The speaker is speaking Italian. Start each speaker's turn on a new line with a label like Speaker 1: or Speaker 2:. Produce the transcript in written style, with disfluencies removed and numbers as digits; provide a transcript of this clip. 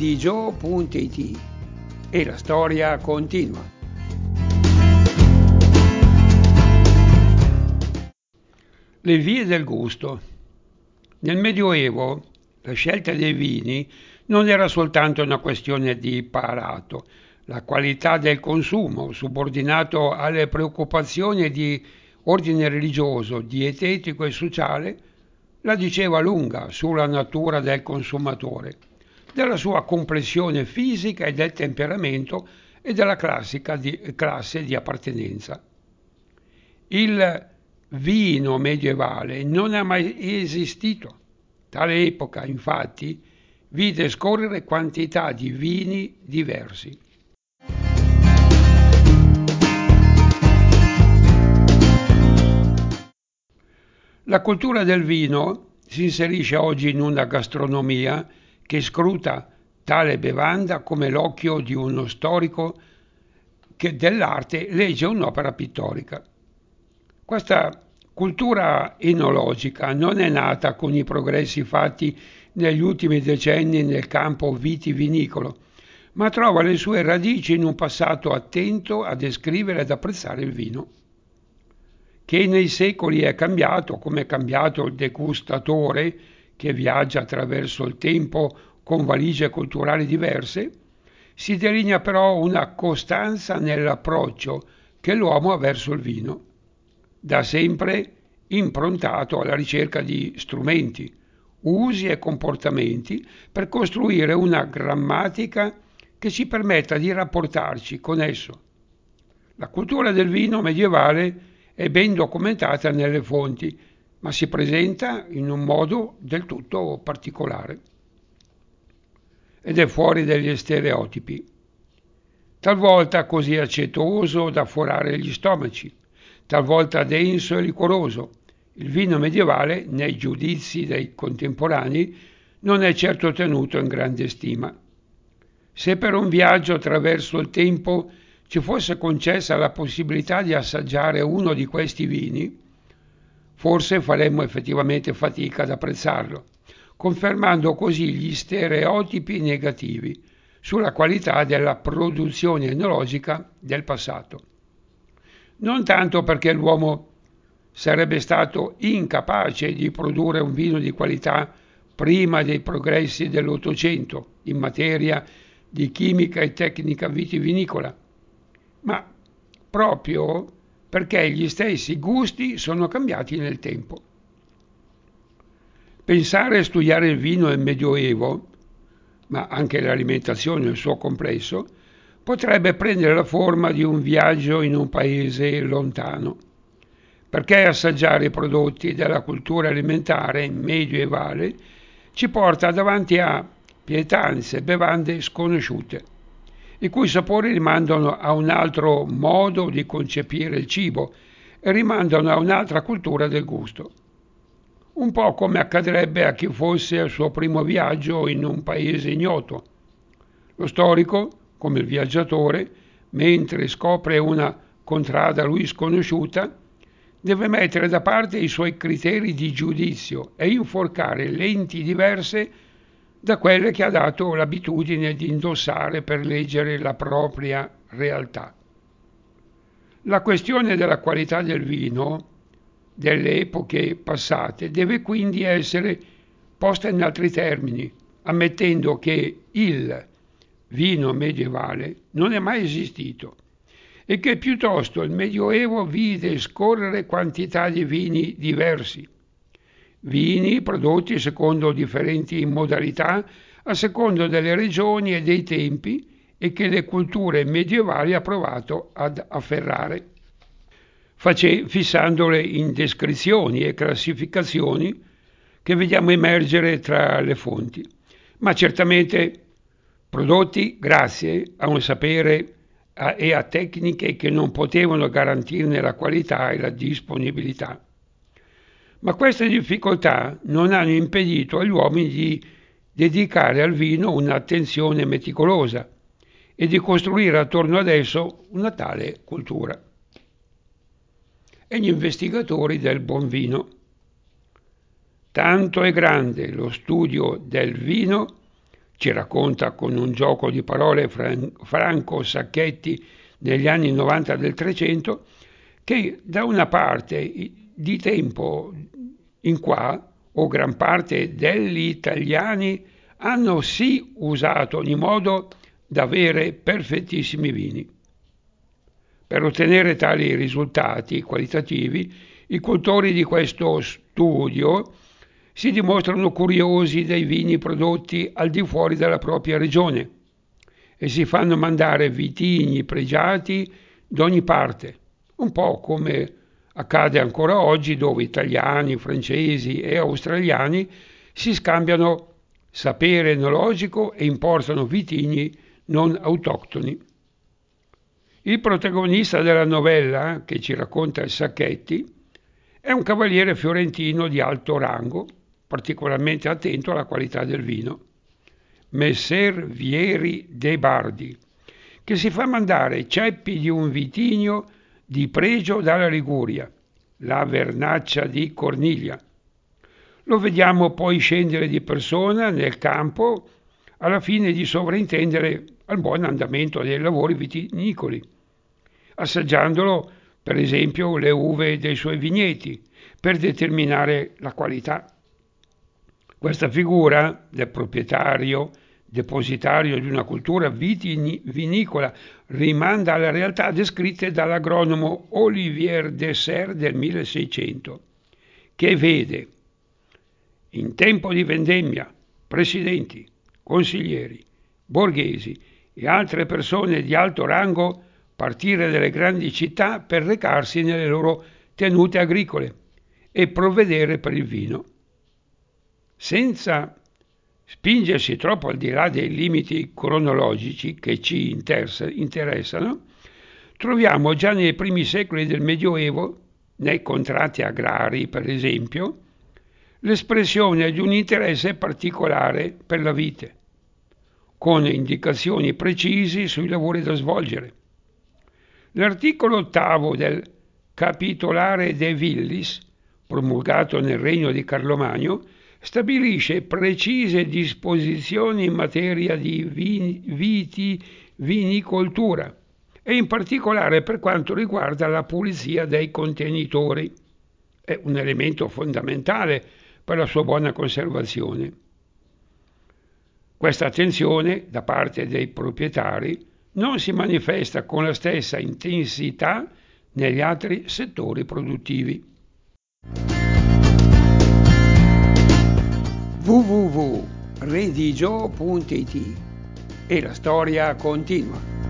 Speaker 1: didio.it e la storia continua. Le vie del gusto. Nel Medioevo la scelta dei vini non era soltanto una questione di palato. La qualità del consumo, subordinato alle preoccupazioni di ordine religioso, dietetico e sociale, la diceva lunga sulla natura del consumatore, della sua complessione fisica e del temperamento e della classe di appartenenza. Il vino medievale non è mai esistito. Tale epoca, infatti, vide scorrere quantità di vini diversi. La cultura del vino si inserisce oggi in una gastronomia che scruta tale bevanda come l'occhio di uno storico che dell'arte legge un'opera pittorica. Questa cultura enologica non è nata con i progressi fatti negli ultimi decenni nel campo vitivinicolo, ma trova le sue radici in un passato attento a descrivere ed apprezzare il vino, che nei secoli è cambiato, come è cambiato il degustatore che viaggia attraverso il tempo con valigie culturali diverse. Si delinea però una costanza nell'approccio che l'uomo ha verso il vino, da sempre improntato alla ricerca di strumenti, usi e comportamenti per costruire una grammatica che ci permetta di rapportarci con esso. La cultura del vino medievale è ben documentata nelle fonti, ma si presenta in un modo del tutto particolare ed è fuori dagli stereotipi, talvolta così acetoso da forare gli stomaci, talvolta denso e liquoroso. Il vino medievale, nei giudizi dei contemporanei, non è certo tenuto in grande stima. Se per un viaggio attraverso il tempo ci fosse concessa la possibilità di assaggiare uno di questi vini, forse faremmo effettivamente fatica ad apprezzarlo, confermando così gli stereotipi negativi sulla qualità della produzione enologica del passato. Non tanto perché l'uomo sarebbe stato incapace di produrre un vino di qualità prima dei progressi dell'Ottocento in materia di chimica e tecnica vitivinicola, ma proprio perché gli stessi gusti sono cambiati nel tempo. Pensare e studiare il vino nel Medioevo, ma anche l'alimentazione nel suo complesso, potrebbe prendere la forma di un viaggio in un paese lontano, perché assaggiare i prodotti della cultura alimentare medievale ci porta davanti a pietanze e bevande sconosciute, i cui sapori rimandano a un altro modo di concepire il cibo e rimandano a un'altra cultura del gusto. Un po' come accadrebbe a chi fosse al suo primo viaggio in un paese ignoto. Lo storico, come il viaggiatore, mentre scopre una contrada a lui sconosciuta, deve mettere da parte i suoi criteri di giudizio e inforcare lenti diverse da quelle che ha dato l'abitudine di indossare per leggere la propria realtà. La questione della qualità del vino delle epoche passate deve quindi essere posta in altri termini, ammettendo che il vino medievale non è mai esistito e che piuttosto il Medioevo vide scorrere quantità di vini diversi, vini prodotti secondo differenti modalità a secondo delle regioni e dei tempi e che le culture medievali ha provato ad afferrare, fissandole in descrizioni e classificazioni che vediamo emergere tra le fonti, ma certamente prodotti grazie a un sapere e a tecniche che non potevano garantirne la qualità e la disponibilità. Ma queste difficoltà non hanno impedito agli uomini di dedicare al vino un'attenzione meticolosa e di costruire attorno ad esso una tale cultura. E gli investigatori del buon vino. Tanto è grande lo studio del vino ci racconta con un gioco di parole Franco Sacchetti negli anni 90 del Trecento, che da una parte di tempo in qua, o gran parte degli italiani hanno sì usato ogni modo da avere perfettissimi vini. Per ottenere tali risultati qualitativi, i cultori di questo studio si dimostrano curiosi dei vini prodotti al di fuori della propria regione e si fanno mandare vitigni pregiati d'ogni parte, un po' come accade ancora oggi, dove italiani, francesi e australiani si scambiano sapere enologico e importano vitigni non autoctoni. Il protagonista della novella, che ci racconta il Sacchetti, è un cavaliere fiorentino di alto rango, particolarmente attento alla qualità del vino, Messer Vieri de' Bardi, che si fa mandare ceppi di un vitigno di pregio dalla Liguria, la Vernaccia di Corniglia. Lo vediamo poi scendere di persona nel campo alla fine di sovrintendere al buon andamento dei lavori vitinicoli, assaggiandolo per esempio le uve dei suoi vigneti per determinare la qualità. Questa figura del proprietario depositario di una cultura vinicola rimanda alle realtà descritte dall'agronomo Olivier Dessert del 1600, che vede in tempo di vendemmia presidenti, consiglieri, borghesi e altre persone di alto rango partire dalle grandi città per recarsi nelle loro tenute agricole e provvedere per il vino. Senza spingersi troppo al di là dei limiti cronologici che ci interessano, troviamo già nei primi secoli del Medioevo, nei contratti agrari per esempio, l'espressione di un interesse particolare per la vite, con indicazioni precisi sui lavori da svolgere. L'articolo 8 del Capitolare de Villis, promulgato nel regno di Carlomagno, stabilisce precise disposizioni in materia di vinicoltura e in particolare per quanto riguarda la pulizia dei contenitori. È un elemento fondamentale per la sua buona conservazione. Questa attenzione da parte dei proprietari non si manifesta con la stessa intensità negli altri settori produttivi. www.redigio.it e la storia continua.